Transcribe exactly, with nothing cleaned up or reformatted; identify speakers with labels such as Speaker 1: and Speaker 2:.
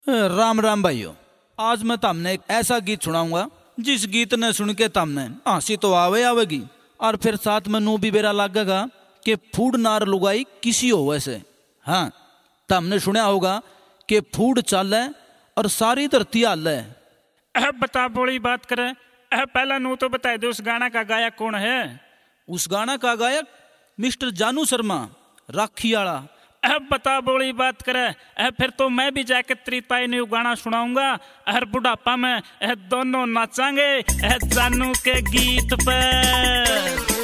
Speaker 1: राम राम भाइयों, आज मैं तमने एक ऐसा गीत सुनाऊंगा जिस गीत ने सुन के तमने हंसी तो आवे आवेगी और फिर साथ में नू भी बेरा लगेगा कि फूड नार लुगाई किसी हो वैसे। हाँ, तमने सुना होगा कि फूड चाले और सारी धरती हाल है।
Speaker 2: अह बता बोली बात करे। अह पहला नू तो बता दे उस गाना का गायक कौन है।
Speaker 1: उस गाना का गायक मिस्टर जानू शर्मा राखी वाला।
Speaker 2: अह बता बोली बात करे। अह फिर तो मैं भी जाके त्रिताई ने गाना सुनाऊंगा। अहर बुढ़ापा में अह दोनों नाचांगे अह जानू के गीत पे।